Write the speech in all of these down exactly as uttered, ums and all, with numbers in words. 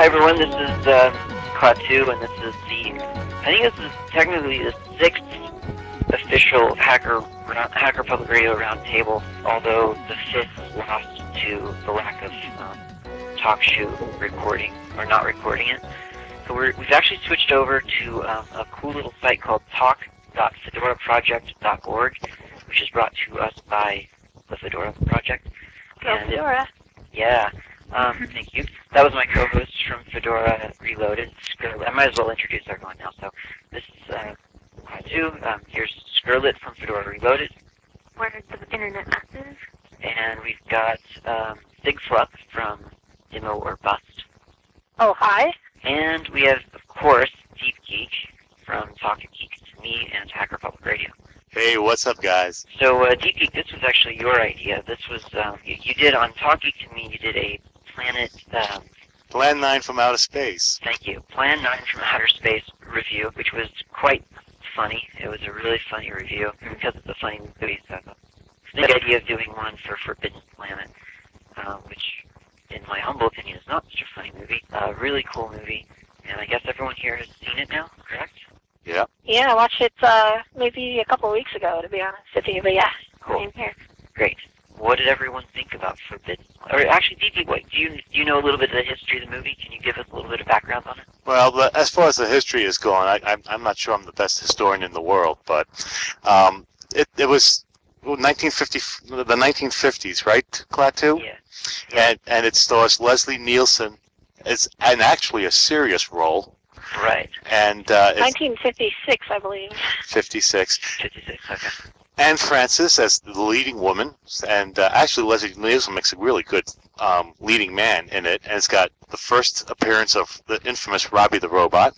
hi everyone, this is uh, Klaatu, and this is the, I think this is technically the sixth official Hacker Hacker Public Radio Roundtable, although the fifth lost to the lack of um, TalkShoe recording, or not recording it. So we're, we've actually switched over to um, a cool little site called talk dot fedora project dot org, which is brought to us by the Fedora Project. Go Fedora. Yeah. Um, thank you. That was my co-host from Fedora Reloaded, Skrlit. I might as well introduce everyone now. So this is uh, Klaatu. Um, here's Skrlit from Fedora Reloaded. Where the internet massive. And we've got um, Sigflup from Demo or Bust. Oh, hi. And we have, of course, Deep Geek from Talk Geek to me and Hacker Public Radio. Hey, what's up, guys? So, uh, Deep Geek, this was actually your idea. This was, um, you, you did, on Talk Geek to me, you did a Planet, um, Plan nine from Outer Space. Thank you. Plan nine from Outer Space review, which was quite funny. It was a really funny review, because it's a funny movie. So, the idea of doing one for Forbidden Planet, uh, which, in my humble opinion, is not such a funny movie. A uh, really cool movie, and I guess everyone here has seen it now, correct? Yeah. Yeah, I watched it uh, maybe a couple of weeks ago, to be honest with you, but yeah, cool. Same here. Great. What did everyone think about Forbidden? Or actually, D P, wait, do you, do you know a little bit of the history of the movie? Can you give us a little bit of background on it? Well, the, as far as the history is going, I, I'm, I'm not sure I'm the best historian in the world, but um, it, it was nineteen fifty, the nineteen fifties, right, Klaatu? Yeah. yeah. And, and it stars Leslie Nielsen as, and actually a serious role. Right. And uh, nineteen fifty-six, I believe. fifty-six. fifty-six, okay. Anne Francis as the leading woman, and uh, actually Leslie Nielsen makes a really good um, leading man in it, and it's got the first appearance of the infamous Robbie the Robot,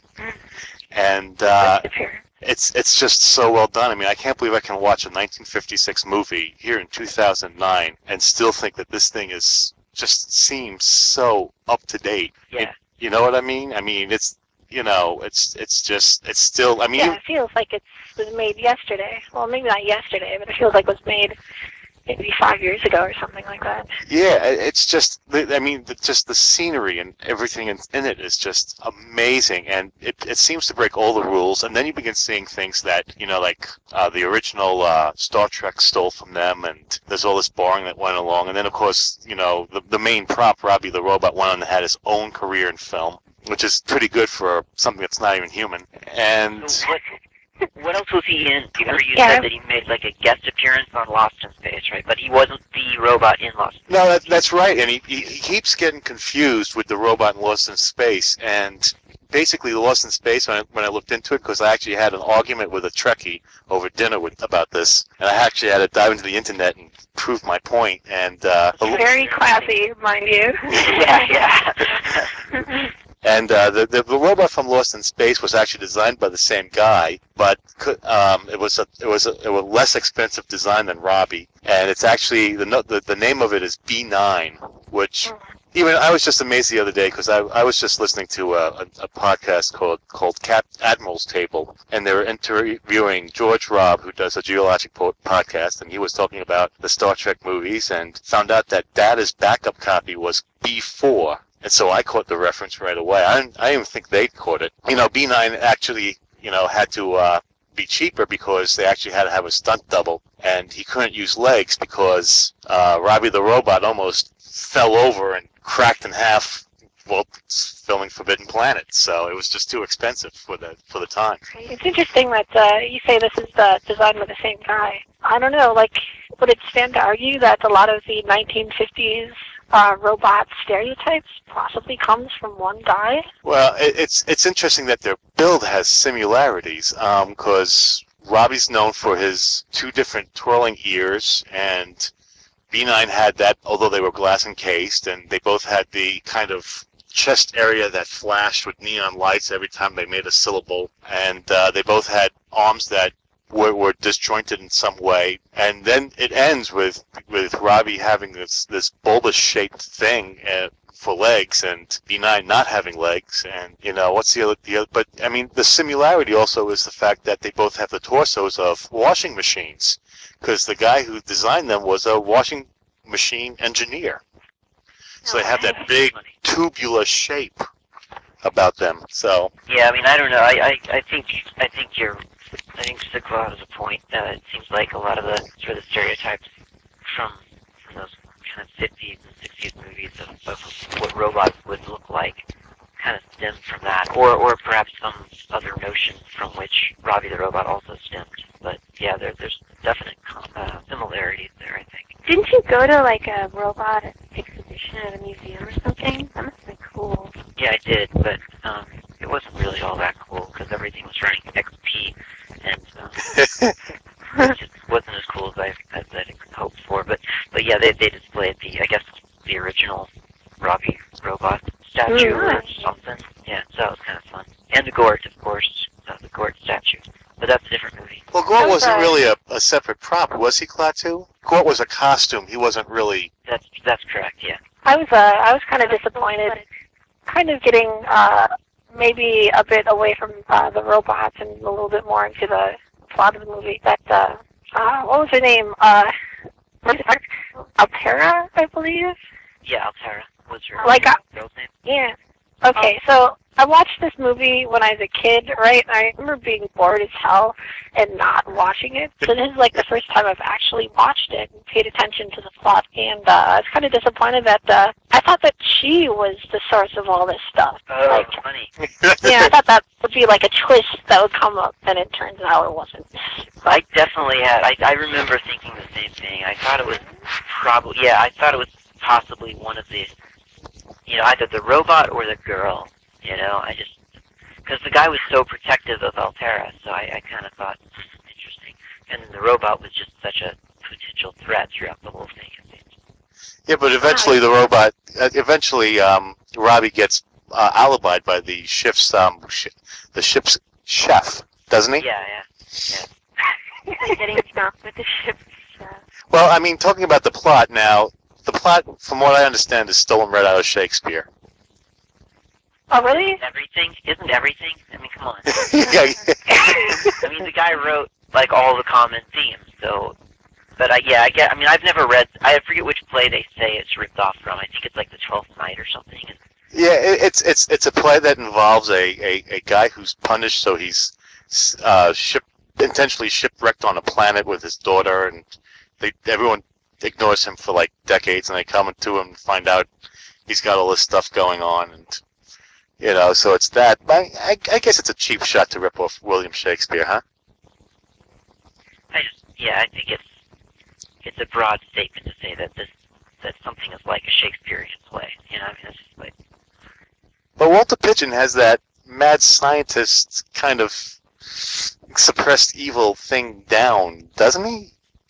and uh, it's it's just so well done. I mean, I can't believe I can watch a nineteen fifty-six movie here in two thousand nine and still think that this thing is just seems so up to date. Yeah. It, you know what I mean? I mean, it's you know, it's it's just it's still. I mean, yeah, it feels like it was made yesterday. Well, maybe not yesterday, but it feels like it was made maybe five years ago or something like that. Yeah, it's just, I mean, just the scenery and everything in, in it is just amazing, and it, it seems to break all the rules, and then you begin seeing things that, you know, like uh, the original uh, Star Trek stole from them, and there's all this boring that went along, and then, of course, you know, the, the main prop, Robbie the Robot, went on and had his own career in film, which is pretty good for something that's not even human, and... So what, what else was he in? You remember you yeah. said that he made like a guest appearance on Lost in Space, right? But he wasn't the robot in Lost in Space. No, that, that's right, and he, he, he keeps getting confused with the robot in Lost in Space, and basically the Lost in Space, when I, when I looked into it, because I actually had an argument with a Trekkie over dinner with, about this, and I actually had to dive into the internet and prove my point, and... Uh, Very classy, mind you. yeah, yeah. And uh, the, the the robot from Lost in Space was actually designed by the same guy, but um, it was a it was a, it was a less expensive design than Robbie, and it's actually the the, the name of it is B nine, which even I was just amazed the other day because I, I was just listening to a, a, a podcast called called Cap Admiral's Table, and they were interviewing George Robb, who does a geologic po- podcast, and he was talking about the Star Trek movies, and found out that Data's backup copy was B four. And so I caught the reference right away. I didn't, I didn't even think they caught it. You know, B nine actually, you know, had to uh, be cheaper because they actually had to have a stunt double, and he couldn't use legs because uh, Robbie the Robot almost fell over and cracked in half while filming Forbidden Planet. So it was just too expensive for the for the time. It's interesting that uh, you say this is uh, designed by the same guy. I don't know, like, would it stand to argue that a lot of the nineteen fifties Uh, robot stereotypes possibly comes from one guy? Well, it, it's it's interesting that their build has similarities, because um, Robbie's known for his two different twirling ears, and B nine had that, although they were glass encased, and they both had the kind of chest area that flashed with neon lights every time they made a syllable, and uh, they both had arms that Were, were disjointed in some way, and then it ends with with Robbie having this this bulbous shaped thing uh, for legs, and B nine not having legs, and you know what's the other the other? But I mean, the similarity also is the fact that they both have the torsos of washing machines, because the guy who designed them was a washing machine engineer, so they have that big tubular shape about them. So Yeah, I mean, I don't know. I, I, I think I think you're I think Sigla has a point. Uh, it seems like a lot of the sort of stereotypes from from those kind of fifties and sixties movies of, of what robots would look like kind of stem from that, or or perhaps some other notion from which Robbie the Robot also stemmed. But yeah, there, there's definite uh, similarities there, I think. Didn't you go to like a robot exhibition at a museum or something? That must have been cool. Yeah, I did, but um, it wasn't really all that cool because everything was running X P, and um, it just wasn't as cool as I as I'd hoped for. But but yeah, they they displayed the I guess the original Robbie robot statue Mm. or something. Yeah, so that was kind of fun. And the Gort, of course, uh, the Gort statue. But that's a different movie. well, Gort That was wasn't a- really a, a separate prop, was he, Klaatu? Gort was a costume. He wasn't really. That's that's correct. Yeah. I was uh, I was kind of disappointed, kind of getting uh, maybe a bit away from uh, the robots and a little bit more into the plot of the movie. That uh, uh, what was her name? Uh, Altera, I believe. Yeah, Altera was her Like, uh, girl's name. Yeah. Okay, so I watched this movie when I was a kid, right? I remember being bored as hell and not watching it. So this is like the first time I've actually watched it and paid attention to the plot. And uh, I was kind of disappointed that uh, I thought that she was the source of all this stuff. Oh, Like, funny. yeah, I thought that would be like a twist that would come up, and it turns out it wasn't. I definitely had. I I remember thinking the same thing. I thought it was probably. Yeah, I thought it was possibly one of the. You know, either the robot or the girl. You know, I just because the guy was so protective of Altera, so I, I kind of thought hmm, interesting. And then the robot was just such a potential threat throughout the whole thing. It seems. Yeah, but eventually the robot, uh, eventually um, Robbie gets uh, alibied by the ship's um, sh- the ship's chef, doesn't he? Yeah, yeah. Getting drunk with the ship. Uh, Well, I mean, talking about the plot now, the plot, from what I understand, is stolen right out of Shakespeare. Oh, really? Everything isn't everything. I mean, come on. Yeah. I mean, the guy wrote like all the common themes. So, but I yeah, I get. I mean, I've never read. I forget which play they say it's ripped off from. I think it's like the Twelfth Night or something. Yeah, it, it's it's it's a play that involves a, a, a guy who's punished, so he's uh, ship intentionally shipwrecked on a planet with his daughter, and they everyone ignores him for like decades, and they come to him and find out he's got all this stuff going on, and you know, so it's that. I, I, I guess it's a cheap shot to rip off William Shakespeare, huh? I just yeah, I think it's it's a broad statement to say that this that something is like a Shakespearean play. You know, I mean, it's just like But Walter Pigeon has that mad scientist kind of suppressed evil thing down, doesn't he?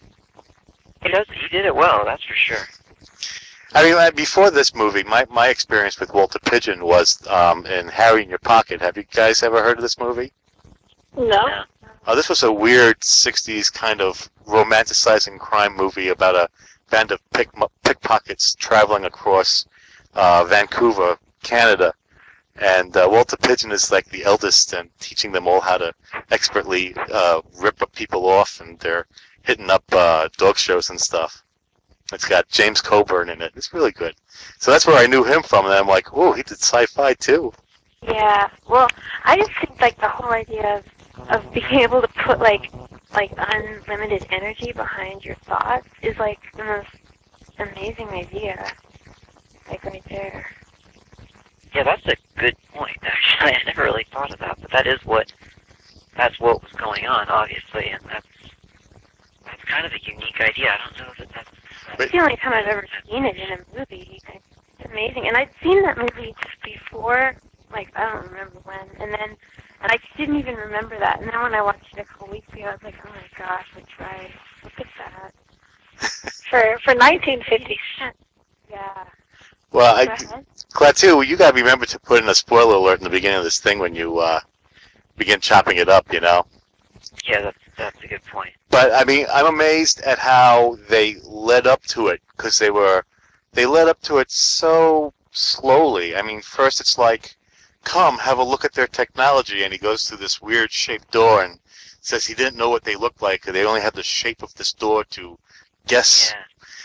he does. He did it well. That's for sure. I mean, like, before this movie, my, my experience with Walter Pigeon was um, in Harry in Your Pocket. Have you guys ever heard of this movie? No. No. Oh, this was a weird sixties kind of romanticizing crime movie about a band of pick, pickpockets traveling across uh, Vancouver, Canada. And uh, Walter Pigeon is like the eldest and teaching them all how to expertly uh, rip up people off, and they're hitting up uh, dog shows and stuff. It's got James Coburn in it. It's really good. So that's where I knew him from, and I'm like, oh, he did sci-fi too. yeah. Well, I just think like the whole idea of of being able to put like like unlimited energy behind your thoughts is like the most amazing idea. Like right there. Yeah, that's a good point. Actually, I never really thought of that, but that is what that's what was going on, obviously, and that's that's kind of a unique idea. I don't know that that's. It's the only time I've ever seen it in a movie. It's amazing. And I'd seen that movie before, like, I don't remember when. And then, and I didn't even remember that. And then when I watched it a couple weeks ago, I was like, oh my gosh, that's right. Look at that. For for nineteen fifties. Yeah. Well, Go I, ahead. Klaatu, you got to remember to put in a spoiler alert in the beginning of this thing when you uh, begin chopping it up, you know? Yeah, that's that's a good point. But I mean, I'm amazed at how they led up to it, because they were they led up to it so slowly. I mean, first it's like, come have a look at their technology, and he goes through this weird shaped door and says he didn't know what they looked like, 'cause they only had the shape of this door to guess. Yeah.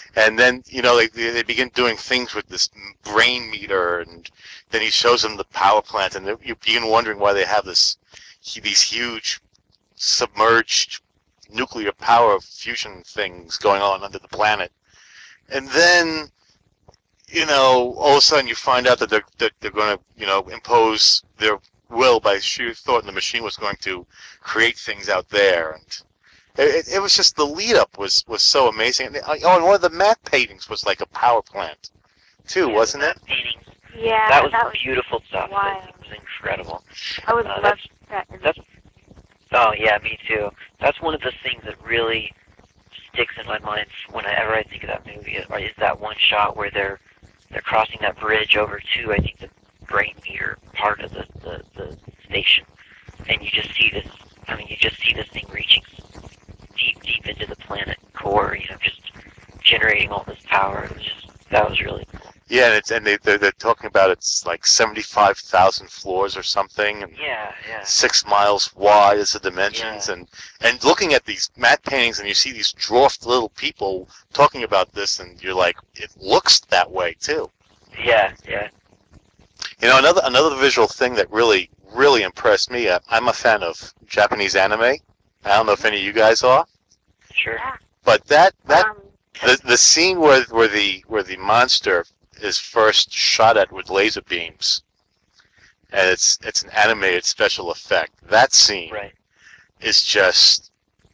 And then, you know, they, they begin doing things with this brain meter, and then he shows them the power plant, and you begin wondering why they have this, these huge submerged nuclear power fusion things going on under the planet. And then, you know, all of a sudden you find out that they're, that they're going to, you know, impose their will by sheer thought, and the machine was going to create things out there. And it, it was just, the lead up was, was so amazing. And, oh, and one of the matte paintings was like a power plant, too, Yeah, wasn't the it? matte paintings. Yeah, That was that was beautiful stuff. wild. It was incredible. I would Uh, love that's, that. that's, oh, yeah, me too. That's one of the things that really sticks in my mind whenever I think of that movie, is is that one shot where they're they're crossing that bridge over to, I think, the brain meter part of the, the, the station. And you just see this, I mean, you just see this thing reaching deep, deep into the planet core, you know, just generating all this power. It was just, that was really cool. Yeah, and, it's, and they, they're, they're talking about it's like seventy-five thousand floors or something, and Yeah, yeah. six miles wide is the dimensions, Yeah. and and looking at these matte paintings, and you see these dwarfed little people talking about this, and you're like, it looks that way too. Yeah, yeah. You know, another another visual thing that really really impressed me. Uh, I'm a fan of Japanese anime. I don't know if any of you guys are, Sure. Yeah. but that that Um, the the scene where where the where the monster is first shot at with laser beams, and it's it's an animated special effect. That scene Right. is just,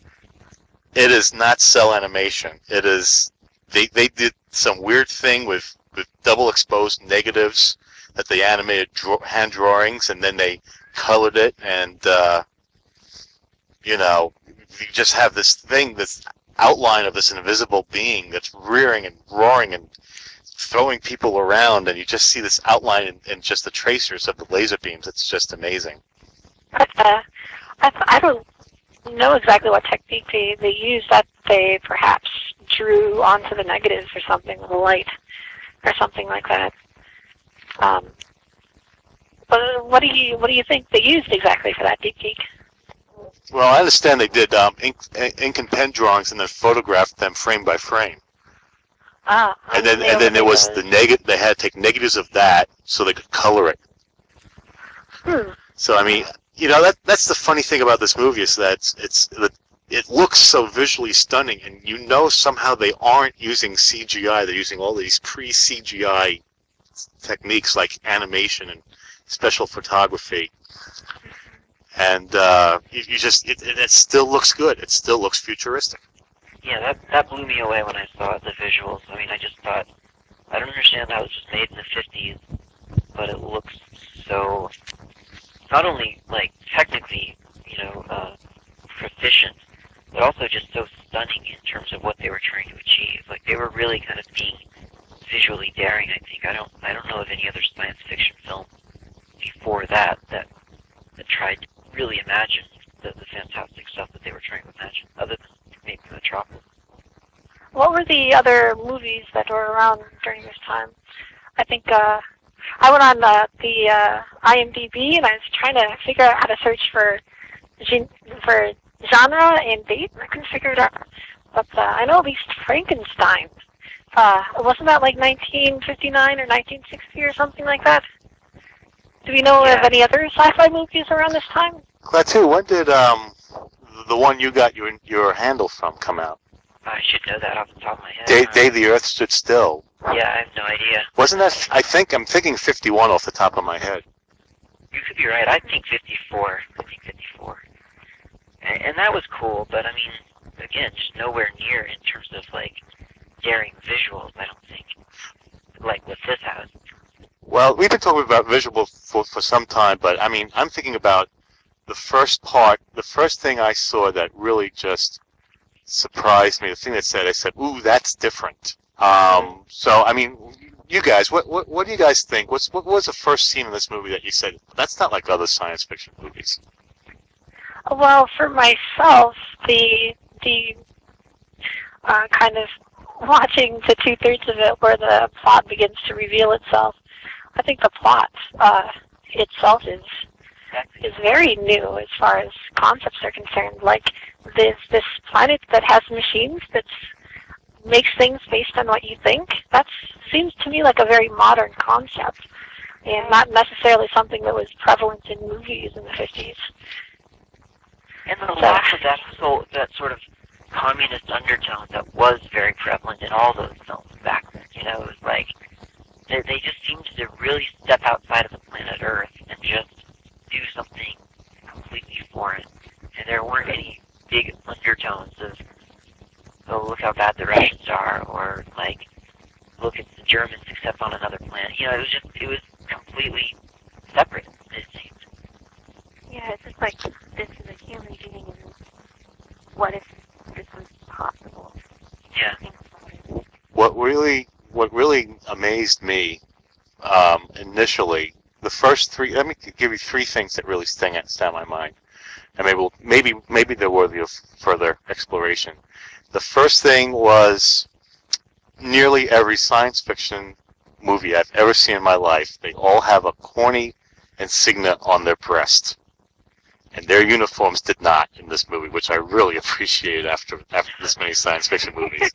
it is not cell animation. It is, they they did some weird thing with with double exposed negatives that they animated draw, hand drawings, and then they colored it, and uh, you know, you just have this thing, this outline of this invisible being that's rearing and roaring and throwing people around, and you just see this outline and, and just the tracers of the laser beams. It's just amazing. But, uh, I, th- I don't know exactly what technique they, they used, that they perhaps drew onto the negatives or something with light or something like that. Um, but what do you what do you think they used exactly for that technique? Well, I understand they did um, ink, ink and pen drawings, and then photographed them frame by frame. Ah, And then, and then there was the negative. They had to take negatives of that so they could color it. Hmm. So I mean, you know, that that's the funny thing about this movie, is that it's, it's it looks so visually stunning, and you know somehow they aren't using C G I. They're using all these pre-C G I techniques like animation and special photography. And uh, you, you just it, it, it still looks good. It still looks futuristic. Yeah, that that blew me away when I saw the visuals. I mean, I just thought, I don't understand how it was just made in the fifties, but it looks so, not only, like, technically, you know, uh, proficient, but also just so stunning in terms of what they were trying to achieve. Like, they were really kind of being visually daring, I think. I don't I don't know of any other science fiction film before that that, that tried to really imagine the, the fantastic stuff that they were trying to imagine, other than maybe Metropolis. What were the other movies that were around during this time? I think uh, I went on the, the uh, IMDb and I was trying to figure out how to search for gen- for genre and date, and I couldn't figure it out. But uh, I know at least Frankenstein. Uh, wasn't that like nineteen fifty-nine or nineteen sixty or something like that? Do we know Yeah. of any other sci-fi movies around this time? Klaatu, when did um, the one you got your your handle from come out? I should know that off the top of my head. Day, Uh, Day the Earth Stood Still. yeah, I have no idea. Wasn't that? I think I'm thinking fifty-one off the top of my head. You could be right. I think fifty-four. I think fifty-four. And, and that was cool, but I mean, again, just nowhere near in terms of, like, daring visuals, I don't think, like what this has. Well, we've been talking about visual for for some time, but I mean, I'm thinking about the first part. The first thing I saw that really just surprised me. The thing that said, I said, "Ooh, that's different." Um, so, I mean, you guys, what, what what do you guys think? What's what was the first scene in this movie that you said, that's not like other science fiction movies? Well, for myself, the the uh, kind of watching to two thirds of it where the plot begins to reveal itself, I think the plot uh, itself is is very new as far as concepts are concerned. Like this this planet that has machines that's makes things based on what you think. That seems to me like a very modern concept, and not necessarily something that was prevalent in movies in the fifties. And the lack of that, so, that sort of communist undertone that was very prevalent in all those films back then. You know, it was like, they, they just seemed to really step outside of the planet Earth and just do something completely foreign. And there weren't any big undertones of, oh, look how bad the Russians are, or like, look at the Germans except on another planet. You know, it was just, it was completely separate, it seemed. Yeah, it's just like, this is a human being, and what if this was possible? Yeah. What really, what really amazed me um, initially, the first three. Let me give you three things that really stand out in my mind, and maybe, we'll, maybe, maybe they're worthy of further exploration. The first thing was nearly every science fiction movie I've ever seen in my life. They all have a corny insignia on their breast. And their uniforms did not in this movie, which I really appreciated after after this many science fiction movies.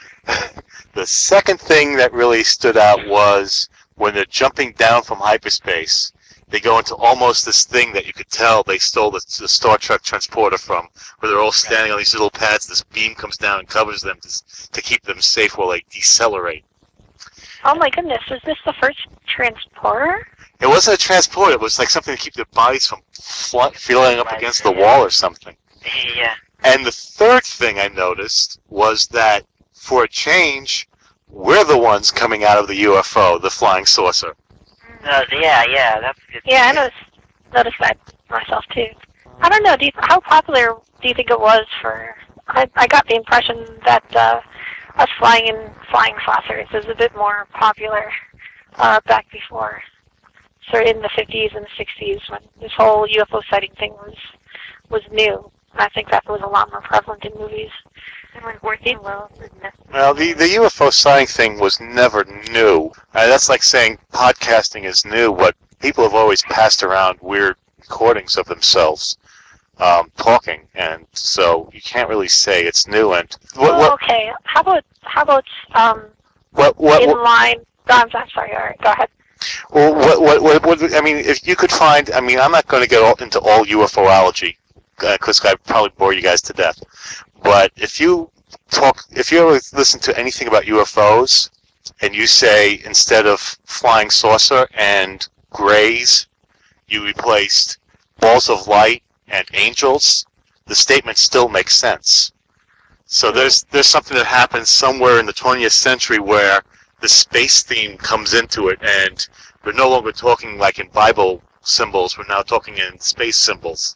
The second thing that really stood out was when they're jumping down from hyperspace, they go into almost this thing that you could tell they stole the, the Star Trek transporter from, where they're all standing on these little pads. This beam comes down and covers them to, to keep them safe while they decelerate. Oh my goodness, is this the first transporter? It wasn't a transporter. It was like something to keep their bodies from fl- feeling up against the wall or something. Yeah. And the third thing I noticed was that, for a change, we're the ones coming out of the U F O, the flying saucer. Uh, yeah, yeah, that's good. Yeah, I noticed, noticed that myself too. I don't know, do you, how popular do you think it was for, I, I got the impression that uh, us flying in flying saucers is a bit more popular uh, back before. So in the fifties and the sixties, when this whole U F O sighting thing was was new. I think that was a lot more prevalent in movies. And when Orson Welles was necessary. Well, the, the U F O sighting thing was never new. Uh, that's like saying podcasting is new, but people have always passed around weird recordings of themselves um, talking, and so you can't really say it's new. And what, Oh, what, okay. How about how about um what, what, in what, line? No, I'm I'm sorry. All right, go ahead. well, what, what, what, what, I mean, if you could find, I mean, I'm not going to get all, into all UFOlogy, because uh, I'd probably bore you guys to death. But if you talk, if you ever listen to anything about U F Os, and you say instead of flying saucer and grays, you replaced balls of light and angels, the statement still makes sense. So there's there's something that happens somewhere in the twentieth century where the space theme comes into it, and we're no longer talking like in Bible symbols. We're now talking in space symbols.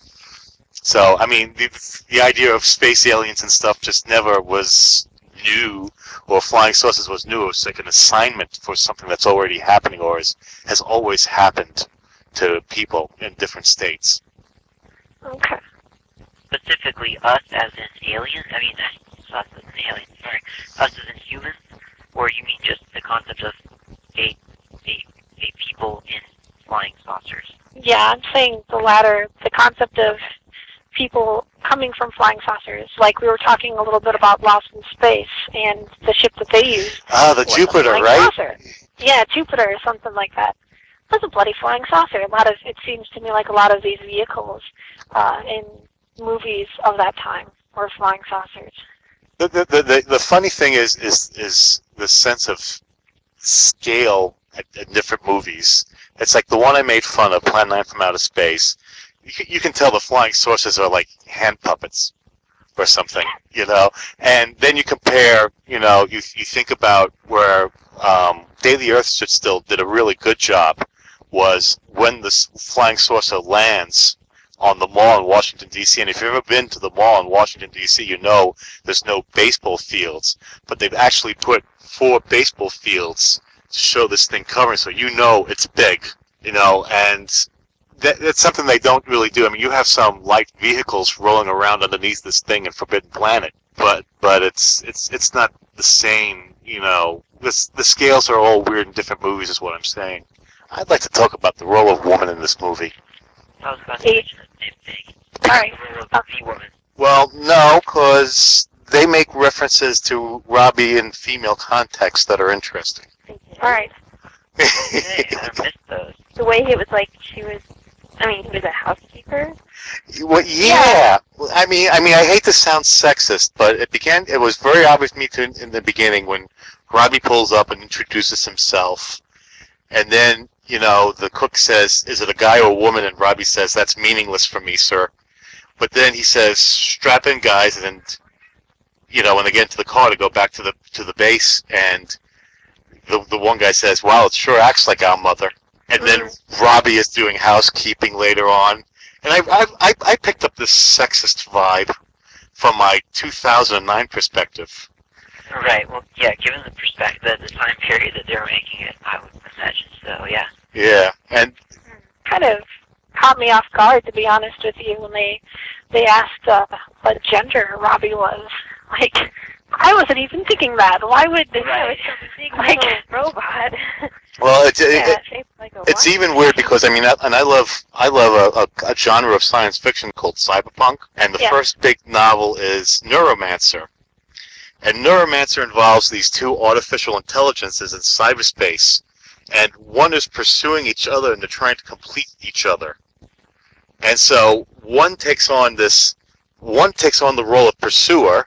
So, I mean, the, the idea of space aliens and stuff just never was new, or flying saucers was new. It was like an assignment for something that's already happening, or is, has always happened to people in different states. Okay. Specifically, us as in aliens, I mean, us as in aliens, sorry, us as in humans, or you mean just the concept of a, a, a people in flying saucers? Yeah, I'm saying the latter, the concept of people coming from flying saucers. Like we were talking a little bit about Lost in Space, and the ship that they used. Ah, the was Jupiter, a flying right? Saucer. Yeah, Jupiter or something like that. It was a bloody flying saucer. A lot of it seems to me like a lot of these vehicles uh, in movies of that time were flying saucers. The, the, the, the, the funny thing is, is, is the sense of scale at, at different movies. It's like the one I made fun of, Plan nine from Outer Space. You can, you can tell the flying saucers are like hand puppets or something, you know. And then you compare, you know, you you think about where um, Day of the Earth Stood Still did a really good job was when the flying saucer lands on the mall in Washington, D C. And if you've ever been to the mall in Washington, D C, you know there's no baseball fields, but they've actually put four baseball fields to show this thing covering, so you know it's big, you know, and that, that's something they don't really do. I mean, you have some light vehicles rolling around underneath this thing in Forbidden Planet, but but it's it's it's not the same, you know. This, the scales are all weird in different movies, is what I'm saying. I'd like to talk about the role of woman in this movie. I was about to mention the same thing. Sorry. The role of the woman. Well, no, because they make references to Robbie in female context that are interesting. They did. All right. Hey, I missed those. The way it was like she was, I mean, he was a housekeeper. Well, yeah. I mean, I mean, I hate to sound sexist, but it began. It was very obvious to me to, in the beginning when Robbie pulls up and introduces himself, and then you know the cook says, "Is it a guy or a woman?" And Robbie says, "That's meaningless for me, sir." But then he says, "Strap in, guys," and you know when they get into the car to go back to the to the base, and the the one guy says, "Wow, it sure acts like our mother." And then Robbie is doing housekeeping later on. And I, I, I, I picked up this sexist vibe from my two thousand nine perspective. Right. Well, yeah. Given the perspective, the, the time period that they're making it, I would imagine so. Yeah. Yeah, and Kind of caught me off guard, to be honest with you, when they they asked uh, what gender Robbie was. Like, I wasn't even thinking that. Why would they? Right. It's a big Like- little robot. well, it's it, yeah, it, shaped like a it's watch. even weird because I mean, I, and I love I love a, a, a genre of science fiction called cyberpunk, and the Yeah. first big novel is Neuromancer. And Neuromancer involves these two artificial intelligences in cyberspace, and one is pursuing each other and they're trying to complete each other. And so one takes on this, one takes on the role of pursuer,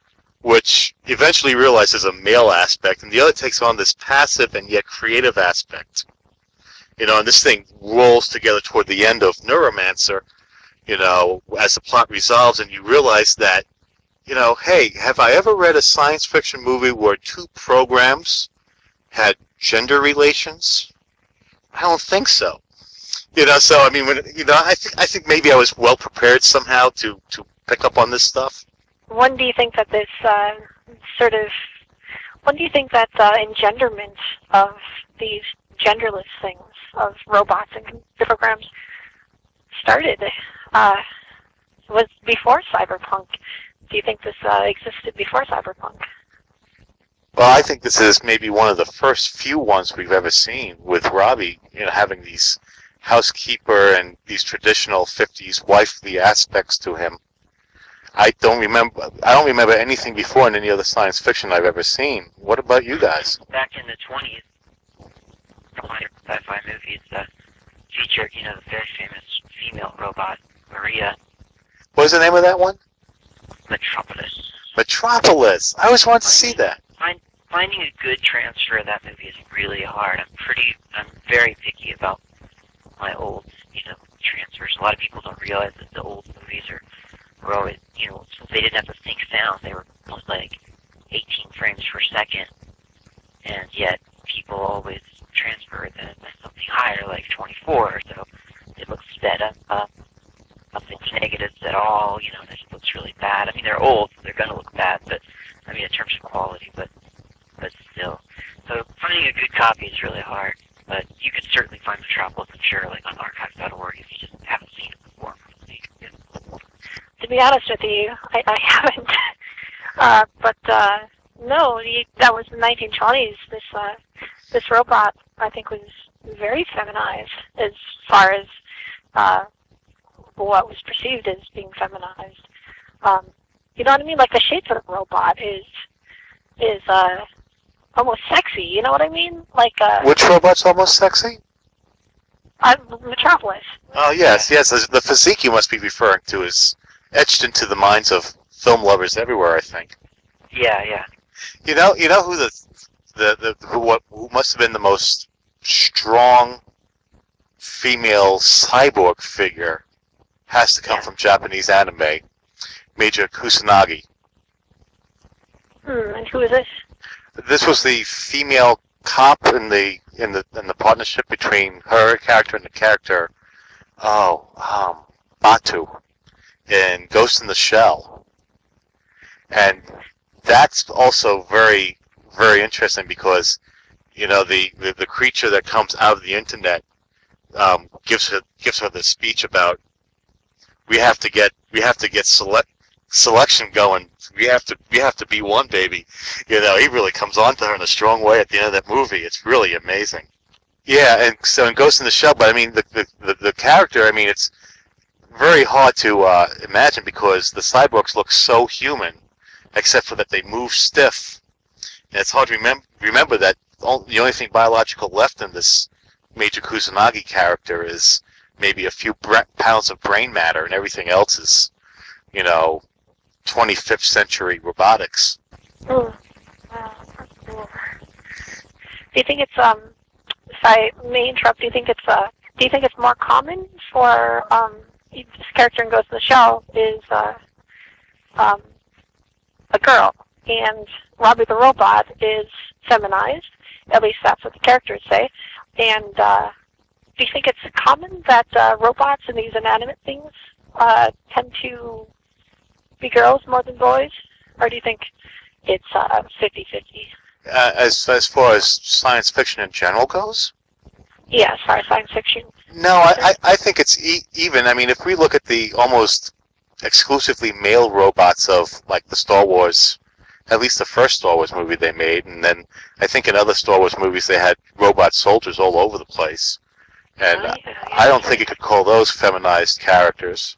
which eventually realizes a male aspect, and the other takes on this passive and yet creative aspect. You know, and this thing rolls together toward the end of Neuromancer, you know, as the plot resolves, and you realize that, you know, hey, have I ever read a science fiction movie where two programs had gender relations? I don't think so. You know, so I mean, when, you know, I think I think maybe I was well prepared somehow to to pick up on this stuff. When do you think that this uh, sort of, when do you think that uh, engenderment of these genderless things, of robots and computer programs, started? Uh, was before cyberpunk? Do you think this uh, existed before cyberpunk? Well, I think this is maybe one of the first few ones we've ever seen with Robbie, you know, having these housekeeper and these traditional fifties wifely aspects to him. I don't remember. I don't remember anything before in any other science fiction I've ever seen. What about you guys? Back in the twenties, sci-fi movies uh, featured, you know, the very famous female robot Maria What was the name of that one? Metropolis. Metropolis. I always wanted to see that. Find, finding a good transfer of that movie is really hard. I'm pretty, I'm very picky about my old, you know, transfers. A lot of people don't realize that the old movies are, were always, you know, since they didn't have to sync sound, they were almost like eighteen frames per second, and yet people always transfer them to something higher, like twenty-four, so it looks sped up. Uh, nothing negatives at all, you know, it just looks really bad. I mean, they're old, so they're going to look bad, but, I mean, in terms of quality, but, but still. So finding a good copy is really hard, but you can certainly find Metropolis, I'm sure, like on archive dot org if you just haven't seen it before. To be honest with you, I, I haven't. Uh, but uh, no, you, that was the nineteen twenties. This uh, this robot, I think, was very feminized as far as uh, what was perceived as being feminized. Um, you know what I mean? Like the shape of the robot is is uh, almost sexy. You know what I mean? Like uh, Which robot's almost sexy? uh, Metropolis. Oh yes, yes. The physique you must be referring to is etched into the minds of film lovers everywhere, I think. Yeah, yeah. You know, you know who the the, the who what who must have been the most strong female cyborg figure has to come Yeah. from Japanese anime, Major Kusanagi. Hmm, and who is this? This was the female cop in the in the in the partnership between her character and the character, oh, um, Batu in Ghost in the Shell, and that's also very very interesting because you know the, the, the creature that comes out of the internet um, gives her gives her the speech about we have to get we have to get select selection going. We have to we have to be one, baby. You know, he really comes on to her in a strong way at the end of that movie. It's really amazing. Yeah, and so in Ghost in the Shell, but I mean the the, the, the character, I mean it's very hard to uh, imagine because the cyborgs look so human. except for that they move stiff. And it's hard to remember, remember that the only thing biological left in this Major Kusanagi character is maybe a few pounds of brain matter, and everything else is, you know, twenty-fifth century robotics. Oh, wow, that's cool. Do you think it's um? If I may interrupt, do you think it's uh? Do you think it's more common for um? This character in Ghost in the Shell is uh, um, a girl, and Robbie the robot is feminized. At least that's what the characters say. And uh, do you think it's common that uh, robots and these inanimate things uh, tend to be girls more than boys, or do you think it's uh, fifty-fifty? Uh, as as far as science fiction in general goes? Yeah, as far as science fiction. No, I, I, I think it's e- even. I mean, if we look at the almost exclusively male robots of, like, the Star Wars, at least the first Star Wars movie they made, and then I think in other Star Wars movies they had robot soldiers all over the place. And Oh, yeah, yeah. I don't think you could call those feminized characters.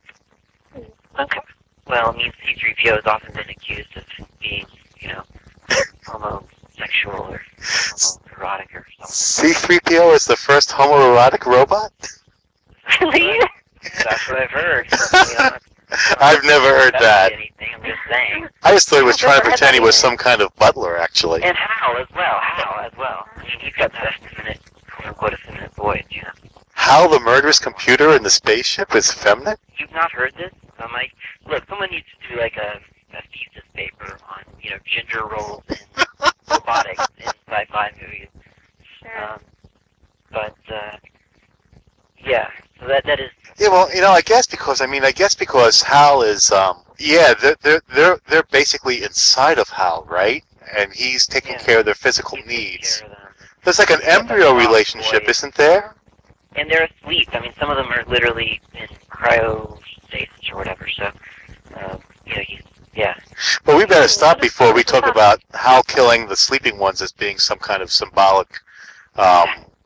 Okay. Well, I mean, C three P O has often been accused of being, you know, homosexual or homoerotic or something. C three P O is the first homoerotic robot? Really? That's what I've heard. You know, I've never heard that. Anything, I'm just saying. I just thought he was I've trying to never heard pretend he that was either. some kind of butler, actually. And Hal as well, Hal as well. I mean, he's got that effeminate, quote-unquote, effeminate voice, you know. Hal, the murderous computer in the spaceship, is feminine? You've not heard this? I'm like, look, someone needs to do like a, a thesis paper on, you know, gender roles in robotics in sci-fi movies. Sure. Um, but, uh, yeah, so that that is... Yeah, well, you know, I guess because, I mean, I guess because Hal is, um, yeah, they're, they're, they're, they're basically inside of Hal, right? And he's taking Yeah. care of their physical he takes needs. care of them. There's like an Yeah, embryo that's relationship, boys. isn't there? And they're asleep. I mean, some of them are literally in cryostasis or whatever, so, uh, you know, he's, yeah. But we better stop before we talk about Hal killing the sleeping ones as being some kind of symbolic. Um,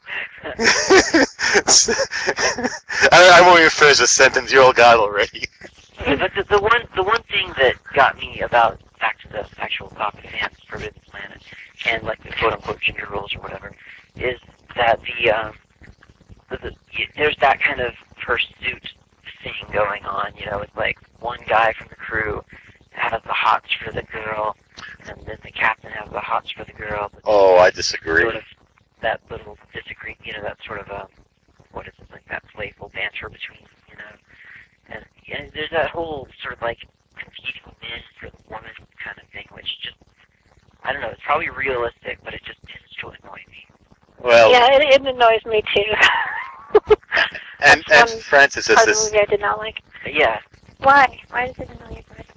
I, I won't even finish the sentence. You all got it already. But the, the one the one thing that got me about back to the actual topic at hand, Forbidden Planet, and like the quote unquote gender roles or whatever, is that the, um, the, the there's that kind of pursuit thing going on. You know, it's like one guy from the crew has the hots for the girl, and then the captain has the hots for the girl. But Oh, I disagree. Sort of that little disagree, you know, that sort of um, what is it, like that playful banter between, you know. And, and there's that whole sort of like competing men for the woman kind of thing, which just, I don't know, it's probably realistic, but it just tends to annoy me. Well, Yeah, it, it annoys me too. and, That's and one Francis is part of the this. movie I did not like. But yeah, Why? Why does it annoy you, Brett?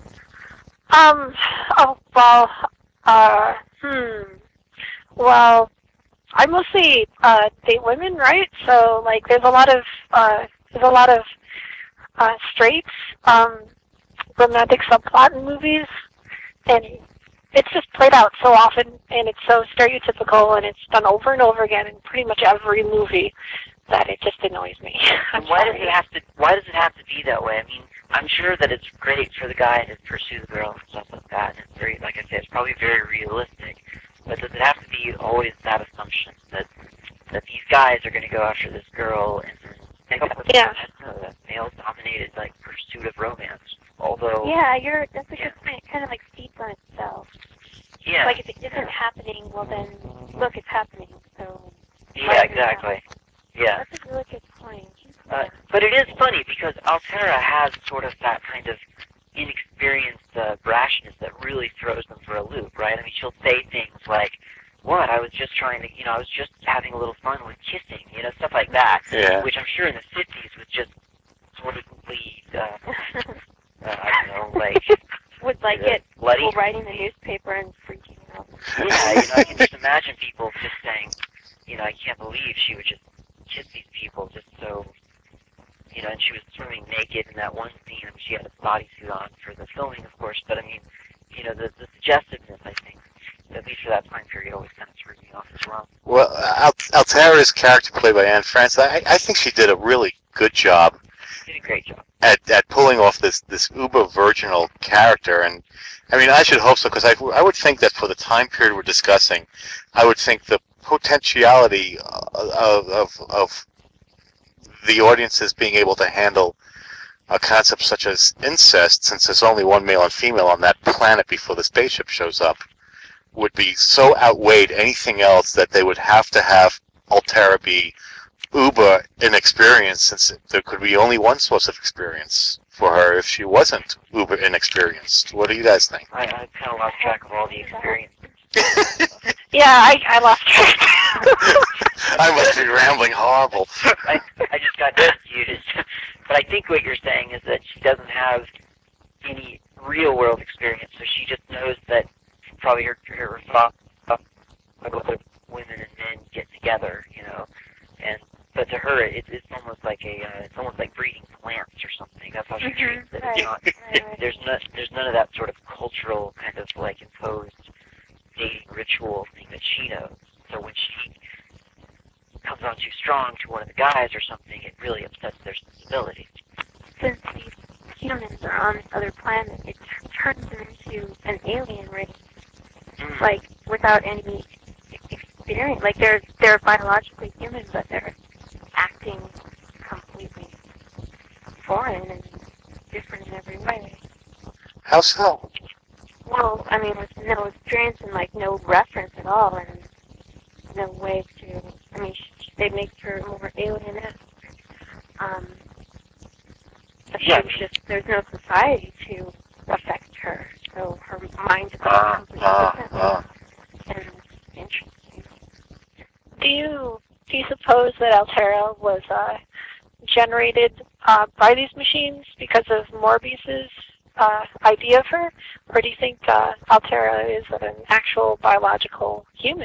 Um, oh, well, uh, hmm. Well, I mostly uh, date women, right? So, like, there's a lot of, uh, there's a lot of uh, straight um, romantic subplot in movies, and it's just played out so often, and it's so stereotypical, and it's done over and over again in pretty much every movie that it just annoys me. I'm and why sorry. does it have to? Why does it have to be that way? I mean, I'm sure that it's great for the guy to pursue the girl and stuff like that. And it's very, like I said, it's probably very realistic. But does it have to be always that assumption that that these guys are going to go after this girl and end up with Yeah. I don't know, that male-dominated like pursuit of romance? Although, Yeah, you're. That's a Yeah. good point. It kind of like feeds on itself. yeah, Like if it isn't happening, well then, look, it's happening. So. yeah, exactly, yeah. That's a really good point. Uh, but it is funny because Altera has sort of that kind of inexperienced uh, brashness that really throws them for a loop, right? I mean, she'll say things like, what, I was just trying to, you know, I was just having a little fun with kissing, you know, stuff like that, Yeah. which I'm sure in the fifties was just sort of, uh, uh, I don't know, like, Would like Yeah. get Bloody. people writing the newspaper and freaking out. yeah, you know, I can just imagine people just saying, you know, I can't believe she would just kiss these people just so, you know, and she was swimming naked in that one scene. I mean, she had a bodysuit on for the filming, of course, but I mean, you know, the, the suggestiveness, I think, at least for that time period, always kind of threw me off as well. Well, Al- Altera's character played by Anne Francis, I, I think she did a really good job He did a great job. at, at pulling off this, this uber virginal character. And I mean, I should hope so, because I, I would think that for the time period we're discussing, I would think the potentiality of, of, of the audiences being able to handle a concept such as incest, since there's only one male and female on that planet before the spaceship shows up, would be so outweighed anything else that they would have to have Altera be uber inexperienced, since there could be only one source of experience for her if she wasn't uber inexperienced. What do you guys think? I, I kind of lost track of all the experience. Yeah, I, I lost track. I must be rambling horrible. I, I just got confused. But I think what you're saying is that she doesn't have any real world experience, so she just knows that probably her, her thoughts about the women and men get together, you know. And but to her, it, it's almost like a, uh, it's almost like breeding plants or something. That's how she Mhm. treats it. Right. It's not, Right, right. there's no, there's none of that sort of cultural kind of like imposed dating ritual thing that she knows. So when she comes on too strong to one of the guys or something, it really upsets their sensibilities. Since these humans are on this other planet, it t- turns them into an alien race, Mm. like without any experience. Like they're they're biologically human, but they're acting completely foreign and different in every way. How so? Well, I mean, with no experience and like no reference at all, and no way to. I mean, sh- they make her more alien-esque. Um, but Yeah. she's just there's no society to affect her, so her mind is Uh, completely uh, different uh. and interesting. Do you do you suppose that Altera was uh, generated uh, by these machines because of Morbius's uh, idea of her, or do you think uh, Altera is an actual biological human?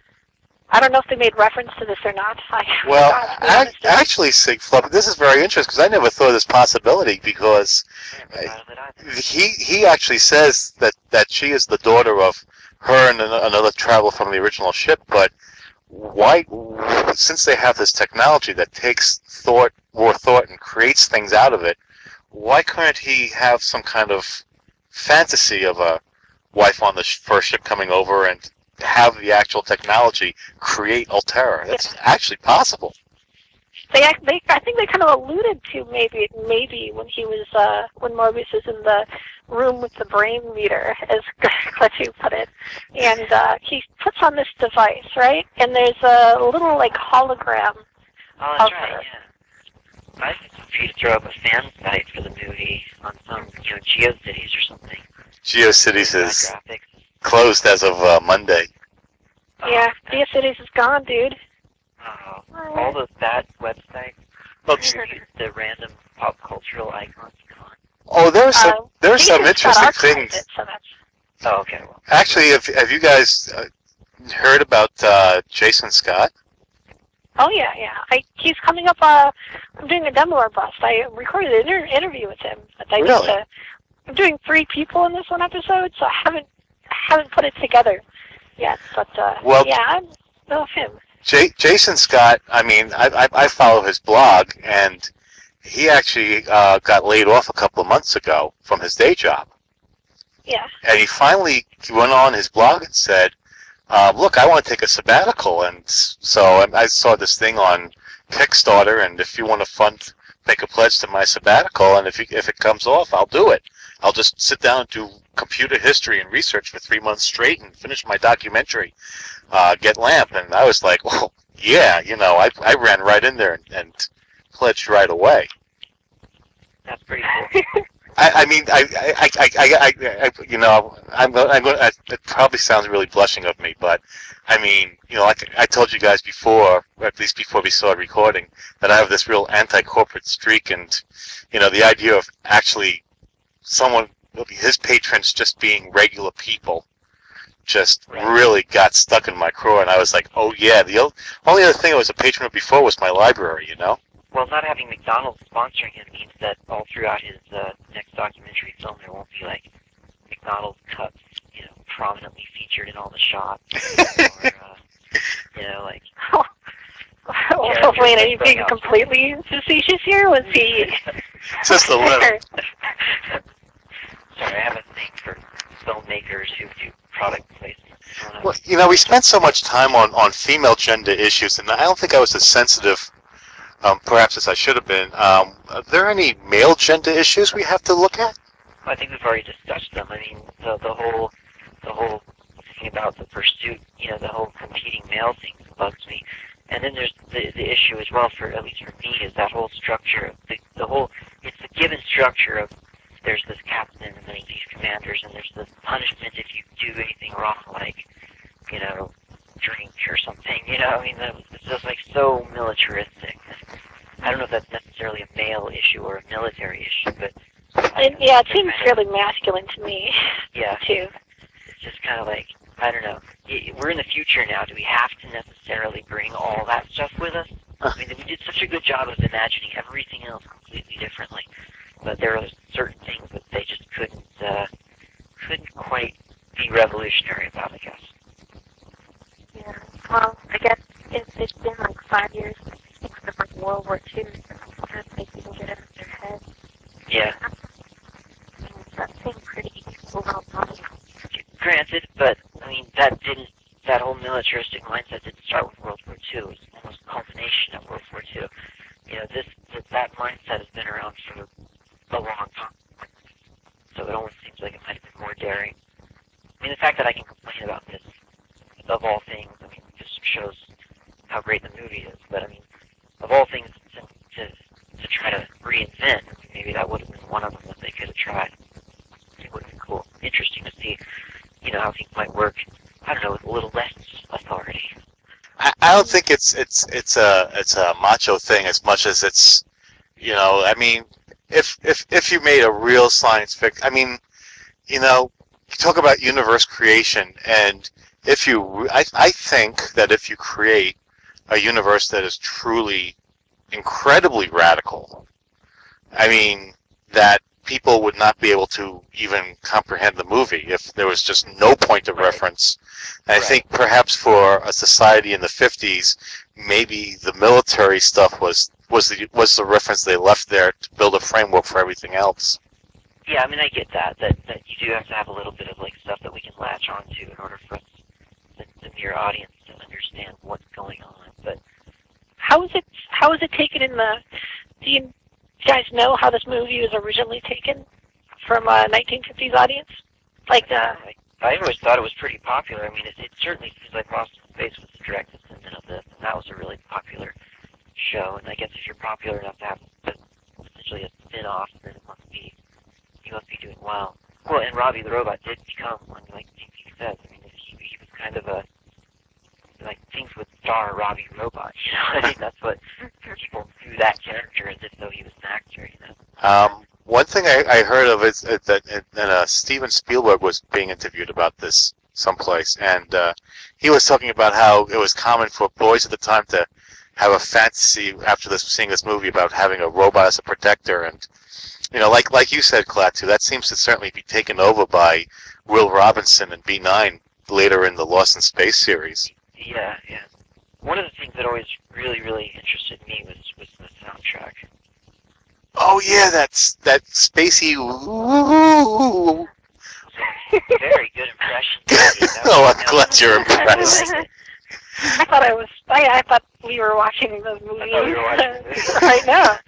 I don't know if they made reference to this or not. I Well, forgot, to be ac- honest. actually, Sigflub, this is very interesting, because I never thought of this possibility, because I never thought of it either. he he actually says that, that she is the daughter of her and an- another traveler from the original ship, but why, since they have this technology that takes thought, raw thought, and creates things out of it, why couldn't he have some kind of fantasy of a wife on the sh- first ship coming over and have the actual technology create Altera? That's actually possible. They, act- they, I think they kind of alluded to maybe, maybe when he was, uh, when Morbius is in the room with the brain meter, as Klaatu put it, and uh, he puts on this device, right? And there's a little like hologram. Oh, that's of right, her. yeah. I think for you to throw up a fan site for the movie on some, you know, GeoCities or something. GeoCities Really bad is graphics. closed as of uh, Monday. Oh, Yeah, that's- GeoCities is gone, dude. Oh, all those bad websites. Well, The random pop cultural icons gone. oh, there's some Uh, there's I some think it's got interesting archived things. It, so that's, Oh, okay, well. Actually, have, have you guys uh, heard about uh, Jason Scott? oh yeah, yeah. I, he's coming up. Uh, I'm doing a demo or bust. I recorded an inter- interview with him, but I Really? need to. I'm doing three people in this one episode, so I haven't haven't put it together yet. But uh, Well- yeah, I know of him. J- Jason Scott, I mean, I, I, I follow his blog, and he actually uh, got laid off a couple of months ago from his day job. Yeah. And he finally went on his blog and said, uh, look, I want to take a sabbatical. And so I, I saw this thing on Kickstarter, and if you want to fund, make a pledge to my sabbatical, and if, you, if it comes off, I'll do it. I'll just sit down and do computer history and research for three months straight and finish my documentary, uh, Get Lamp. And I was like, well, yeah, you know, I, I ran right in there and, and pledged right away. That's pretty cool. I, I mean, I, I, I, I, I, I, you know, I'm, go- I'm going. It probably sounds really blushing of me, but I mean, you know, like I told you guys before, or at least before we started recording, that I have this real anti-corporate streak, and you know, the idea of actually someone, his patrons just being regular people, just Right. really got stuck in my craw, and I was like, oh yeah. The o- only other thing I was a patron of before was my library, you know. Well, not having McDonald's sponsoring him means that all throughout his uh, next documentary film, there won't be like McDonald's cups, you know, prominently featured in all the shots, or uh, you know, like well, wait, are you being completely facetious here? Was he... Just a little. Sorry, I have a thing for filmmakers who do product placement. Well, you know, we spent so much time on, on female gender issues, and I don't think I was as sensitive, um, perhaps as I should have been. Um, are there any male gender issues we have to look at? I think we've already discussed them. I mean, the the whole the whole thing about the pursuit, you know, the whole competing male thing bugs me. And then there's the the issue as well, for at least for me, is that whole structure of the the whole. It's the given structure of there's this captain and there's these commanders and there's this punishment if you do anything wrong, like, you know, drink or something. You know, I mean, it's just like so militaristic. I don't know if that's necessarily a male issue or a military issue, but And, yeah, it seems fairly masculine to me. Yeah. Too. It's just kind of like, I don't know. We're in the future now. Do we have to necessarily bring all that stuff with us? I mean, we did such a good job of imagining everything else completely differently, but there are certain things that they just couldn't, uh, couldn't quite be revolutionary about, I guess. Yeah. Well, I guess it's, it's been like five years since like World War Two, so I don't think people get it in their head. Yeah. I mean, that seemed pretty well done. Granted, but I mean that didn't that whole militaristic mindset didn't start with World War Two. It was almost a culmination of World War Two. You know, this that mindset has been around for a long time. So it almost seems like it might have been more daring. I mean, the fact that I can complain about this, of all things, I mean, this shows how great the movie is. But I mean, of all things to to, to try to reinvent, I mean, maybe that would have been one of them that they could have tried. It would have been cool, interesting to see, you know, how things might work. I don't know, with a little less authority. I, I don't think it's it's it's a it's a macho thing as much as it's, you know, I mean, if if if you made a real science fiction, I mean, you know, you talk about universe creation, and if you, I I think that if you create a universe that is truly incredibly radical, I mean, that people would not be able to even comprehend the movie if there was just no point of Right. reference. And I Right. think perhaps for a society in the fifties, maybe the military stuff was was the was the reference they left there to build a framework for everything else. Yeah, I mean, I get that, that, that you do have to have a little bit of, like, stuff that we can latch onto in order for us, the, the mere audience, to understand what's going on. But How is it? How is it taken in the? Do you guys know how this movie was originally taken from a nineteen fifties audience? Like the. I, I always thought it was pretty popular. I mean, it, it certainly seems like Lost in Space was the direct descendant of this, and that was a really popular show. And I guess if you're popular enough to have essentially a spin-off, then it must be, you must be doing well. Well, and Robbie the Robot did become one, like T P says. I mean, he, he was kind of a, like, things would star Robbie the Robot, you know? I think that's what people view that character as if though he was an actor, you know? Um, one thing I, I heard of is that and uh, Steven Spielberg was being interviewed about this someplace, and uh, he was talking about how it was common for boys at the time to have a fantasy after this, seeing this movie about having a robot as a protector, and you know, like like you said, Klaatu, that seems to certainly be taken over by Will Robinson and B nine later in the Lost in Space series. Yeah, yeah. One of the things that always really, really interested me was, was the soundtrack. Oh yeah, that's that spacey. Ooh. Very good impression. Oh, I'm glad you're impressed. I thought I was. I, I thought we were watching the movie I thought we were watching the movie. right now.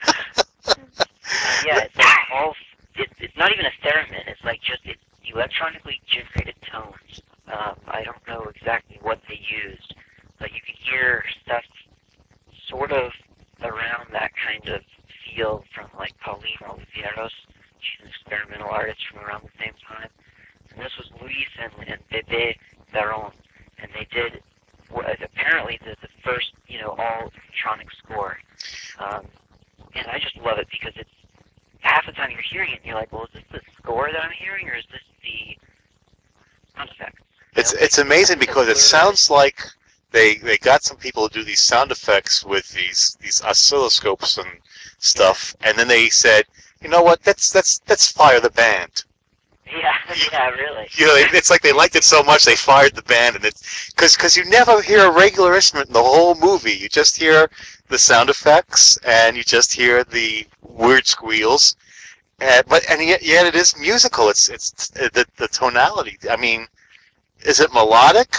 Yeah, it's like all. It, it's not even a theremin. It's like just it's electronically generated tones. Um, I don't know exactly what they used, but you can hear stuff sort of around that kind of feel from like Pauline Oliveros. She's an experimental artist from around the same time. And this was Luis and, and Bebe Baron, and they did what, apparently the, the first, you know, all electronic score. Um, and I just love it because it's half the time you're hearing it and you're like, well, is this the score that I'm hearing or is this the sound effects? It's it's amazing because it sounds like they they got some people to do these sound effects with these these oscilloscopes and stuff, and then they said, you know what, let's let's let's fire the band. Yeah, yeah, really. You know, it- it's like they liked it so much they fired the band, and it's because because you never hear a regular instrument in the whole movie. You just hear the sound effects, and you just hear the weird squeals. And, but and yet, yet it is musical. It's it's uh, the the tonality. I mean, is it melodic?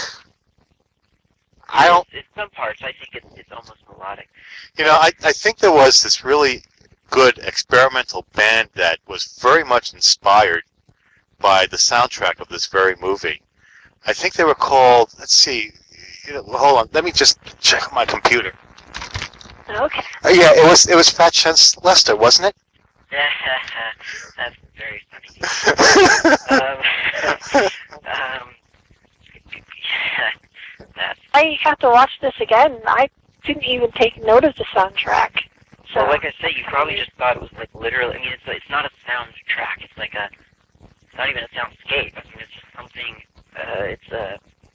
I don't. In some parts, I think it's it's almost melodic. You know, I I think there was this really good experimental band that was very much inspired by the soundtrack of this very movie. I think they were called. Let's see. You know, hold on. Let me just check on my computer. Okay. Uh, yeah, it was it was Fat Chance Lester, wasn't it? That's very funny. Um, um, that's I have to watch this again. I didn't even take note of the soundtrack. So, well, like I say, you probably just thought it was like literally. I mean, it's it's not a soundtrack. It's like a. It's not even a soundscape. I mean, it's just something. Uh, it's a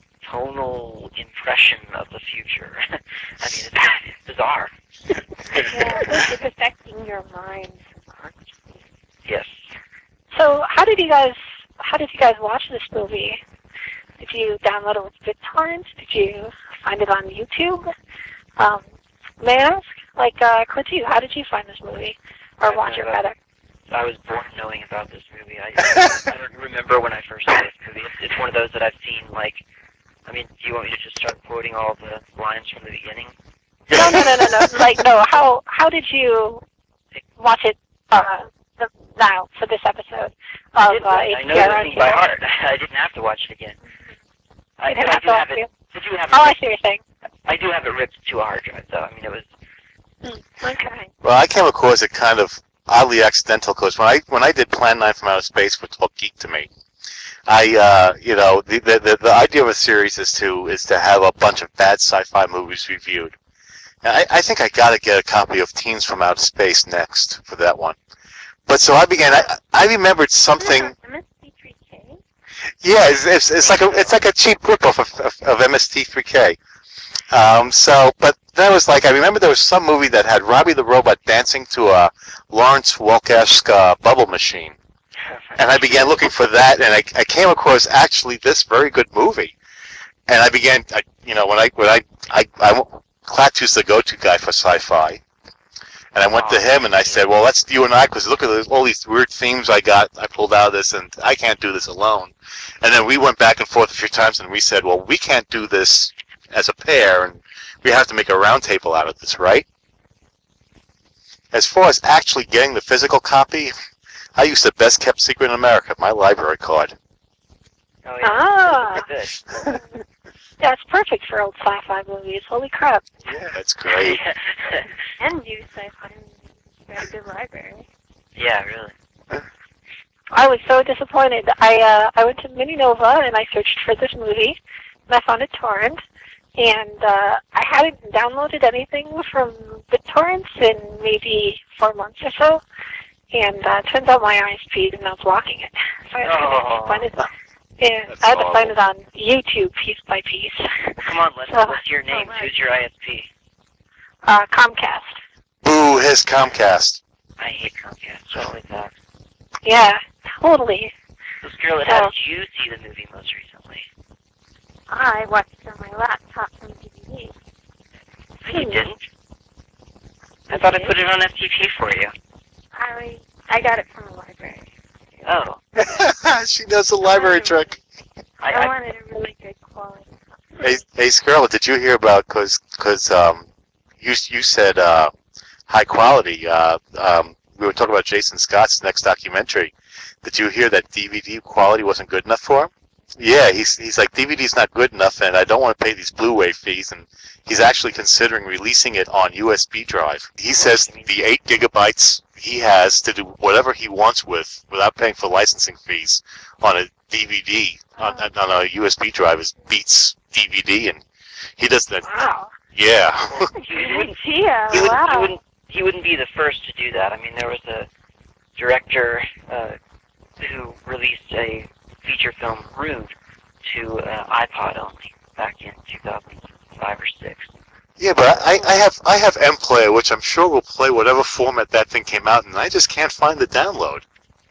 tonal impression of the future. I mean, it's, it's bizarre. Yeah, it's affecting your mind subconsciously. Yes. so how did you guys how did you guys watch this movie? Did you download it with BitTorrent? Did you find it on YouTube? Um, may I ask, like, uh, Quincy, how did you find this movie, or I watch it know. rather? I was born knowing about this movie. I, I don't remember when I first saw this movie. It's, it's one of those that I've seen, like, I mean, do you want me to just start quoting all the lines from the beginning? No, no, no, no, no. Like, no. How how did you watch it uh, the, now for this episode I, of did, uh, I know H P R the on thing by T V? heart. I didn't have to watch it again. I, You but didn't I have do to have watch it. it. I do have it. Oh, I ripped, see what you're saying. I do have it ripped to a hard drive, though. I mean, it was. Hmm, okay. Well, I came across it kind of oddly accidental because when I when I did Plan Nine from Outer Space, which looked geek to me, I uh, you know the, the the the idea of a series is to is to have a bunch of bad sci-fi movies reviewed. And I, I think I got to get a copy of Teens from Outer Space next for that one. But so I began. I I remembered something. M S T three K? Yeah, it's, it's, it's like a it's like a cheap ripoff of, of, of M S T three K. Um, so, but that was like I remember there was some movie that had Robbie the Robot dancing to a Lawrence Welk-esque uh, bubble machine, and I began looking for that, and I, I came across actually this very good movie, and I began, I, you know, when I when I I, I Klaatu's the go-to guy for sci-fi. And I went to him and I said, well, let's you and I, because look at this, all these weird themes I got, I pulled out of this, and I can't do this alone. And then we went back and forth a few times, and we said, well, we can't do this as a pair, and we have to make a round table out of this, right? As far as actually getting the physical copy, I used the best kept secret in America, my library card. Oh yeah. Ah. Good. Yeah, it's perfect for old sci-fi movies. Holy crap. Yeah, that's great. And new sci-fi movies. You got a good library. Yeah, really. I was so disappointed. I uh, I went to Mininova and I searched for this movie, and I found a torrent. And uh, I hadn't downloaded anything from BitTorrents in maybe four months or so. And uh, it turns out my I S P is not blocking it. So I had Oh. to find it. And That's I had to find horrible. it on YouTube piece by piece. Come on, let's, So, what's your name? Oh, right. Who's your I S P? uh, Comcast. Boo, his Comcast. I hate Comcast. It always sucks. Yeah, totally. So, Scarlett, So- how did you see the movie most recently? I watched it on my laptop from D V D. No, you didn't. I thought I put it on F T P for you. I I got it from the library. Oh. She knows the library trick. I, I I, wanted a really good quality. Hey, hey, Scarlett, did you hear about, because cause, um, you, you said uh, high quality. Uh, um, we were talking about Jason Scott's next documentary. Did you hear that D V D quality wasn't good enough for him? Yeah, he's he's like, D V D's not good enough, and I don't want to pay these Blu-ray fees, and he's actually considering releasing it on U S B drive. He says the eight gigabytes he has to do whatever he wants with, without paying for licensing fees, on a D V D, on, on a U S B drive, is beats D V D, and he does that. Wow. Yeah. he wouldn't, Yeah, he, wouldn't, he, wow. wouldn't, he wouldn't be the first to do that. I mean, there was a director uh, who released a feature film, Rude, to uh, iPod only back in two thousand five or six. Yeah, but I, I have I have M Player, which I'm sure will play whatever format that thing came out in, and I just can't find the download.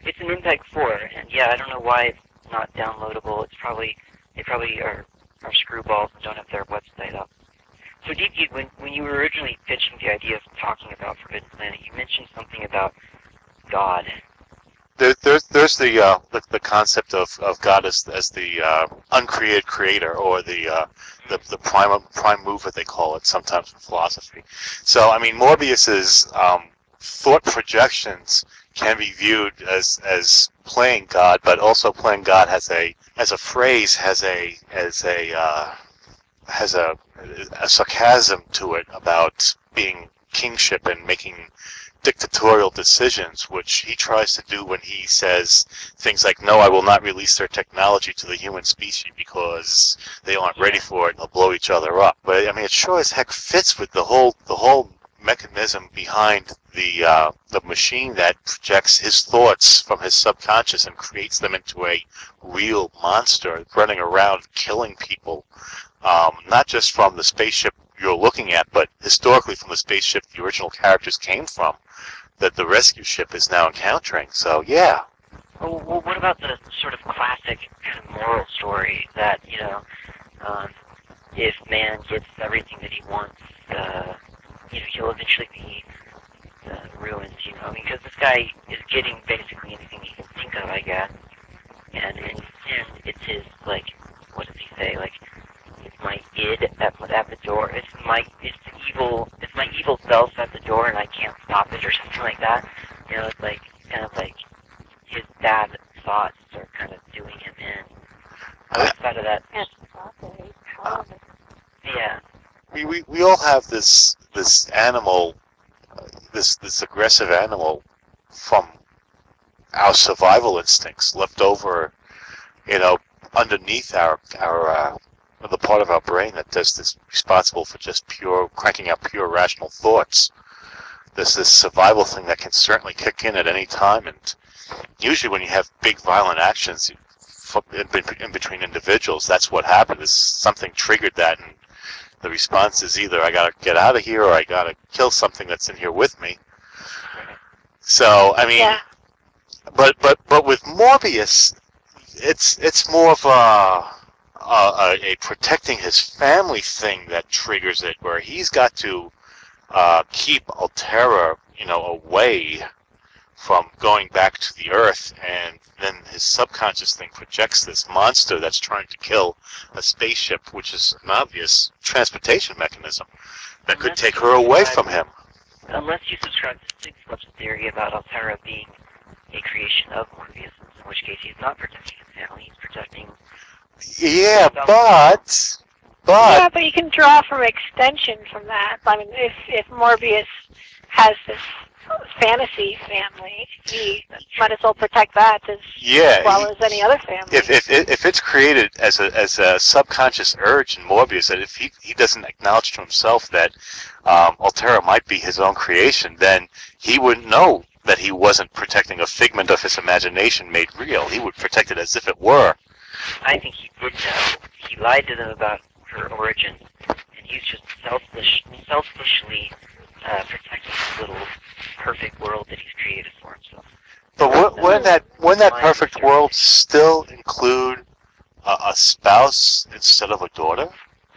it's an Impact four, and yeah, I don't know why it's not downloadable. It's probably they probably are are screwballs and don't have their website up. So, D P, when when you were originally pitching the idea of talking about Forbidden Planet, you mentioned something about God. There, there's there's the, uh, the the concept of, of God as as the uh, uncreated creator, or the uh, the the prime prime mover, they call it sometimes in philosophy. So I mean, Morbius's um, thought projections can be viewed as as playing God, but also playing God has a as a phrase has a as a uh, has a a sarcasm to it about being kingship and making dictatorial decisions, which he tries to do when he says things like, no, I will not release their technology to the human species because they aren't ready for it and they'll blow each other up. But I mean, it sure as heck fits with the whole the whole mechanism behind the uh, the machine that projects his thoughts from his subconscious and creates them into a real monster running around killing people, um, not just from the spaceship you're looking at, but historically from the spaceship the original characters came from, that the rescue ship is now encountering. So, yeah. Well, well what about the sort of classic kind of moral story that, you know, um, if man gets everything that he wants, uh, you know, he'll eventually be uh, ruined, you know? I mean, because this guy is getting basically anything he can think of, I guess. And in the end, it's his, like, what does he say? Like, it's my id at, at the door. It's my it's evil. It's my evil self at the door, and I can't stop it, or something like that. You know, it's like kind of like his bad thoughts are kind of doing him in. Outside of that, Uh, yeah. we, we we all have this this animal, uh, this this aggressive animal from our survival instincts left over, you know, underneath our our uh, the part of our brain that does this, responsible for just pure cranking out pure rational thoughts. There's this survival thing that can certainly kick in at any time, and usually when you have big violent actions in, in between individuals, that's what happened. Is something triggered that, and the response is either I gotta get out of here or I gotta kill something that's in here with me. So I mean, Yeah. but but but with Morbius, it's it's more of a, a a protecting his family thing that triggers it, where he's got to uh, keep Altera, you know, away from going back to the Earth, and then his subconscious thing projects this monster that's trying to kill a spaceship, which is an obvious transportation mechanism that could Unless take you her away subscribe- from him. Unless you subscribe to Six Flips' theory about Altera being a creation of Morbius, in which case he's not protecting his family, he's protecting... Yeah, but Yeah, but but you can draw from extension from that. I mean, if if Morbius has this fantasy family, he might as well protect that as yeah, well he- as any other family. if if if it's created as a as a subconscious urge in Morbius, that if he he doesn't acknowledge to himself that um, Altera might be his own creation, then he wouldn't know that he wasn't protecting a figment of his imagination made real. He would protect it as if it were. I think he did know. He lied to them about her origin, and he's just selfish, selfishly uh, protecting this little perfect world that he's created for himself. But wou- wouldn't that wouldn't that Mine perfect is world still include a, a spouse instead of a daughter?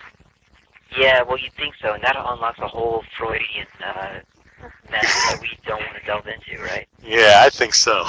Yeah, well, you'd think so, and that unlocks a whole Freudian uh, mess that we don't want to delve into, right? Yeah, I think so.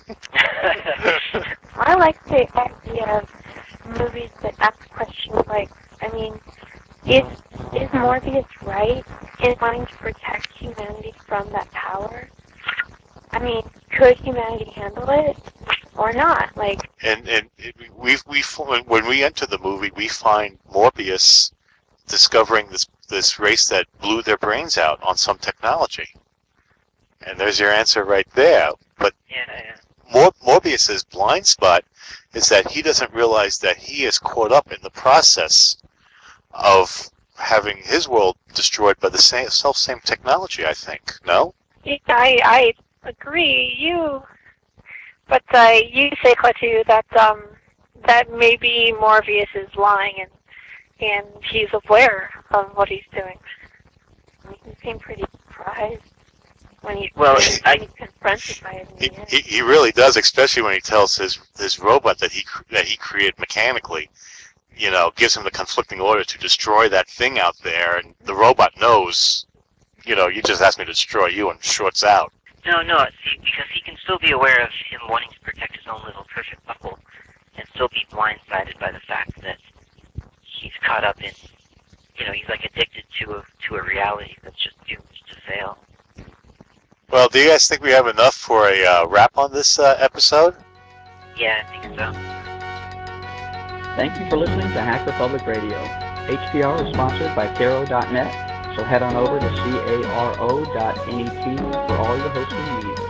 I like the idea of movies that ask questions like, I mean, is is Morbius right in wanting to protect humanity from that power? I mean, could humanity handle it or not? Like, And and it, we we when we enter the movie, we find Morbius discovering this this race that blew their brains out on some technology. And there's your answer right there. But yeah, yeah. Mor- Morbius's blind spot is that he doesn't realize that he is caught up in the process of having his world destroyed by the same self same technology. I think. No. Yeah, I I agree. You, but uh, you say, Klaatu, that um that maybe Morbius is lying and and he's aware of what he's doing. he seemed pretty surprised. when he Well, when I- he's confronted by it. He, he, he really does, especially when he tells his his robot that he cr- that he created mechanically. You know, gives him the conflicting order to destroy that thing out there, and the robot knows. You know, you just asked me to destroy you, and shorts out. No, no, see, because he can still be aware of him wanting to protect his own little perfect bubble, and still be blindsided by the fact that he's caught up in, you know, he's like addicted to a to a reality that's just doomed to fail. Well, do you guys think we have enough for a uh, wrap on this uh, episode? Yeah, I think so. Thank you for listening to Hacker Public Radio. H P R is sponsored by Caro dot net, so head on over to caro dot net for all your hosting needs.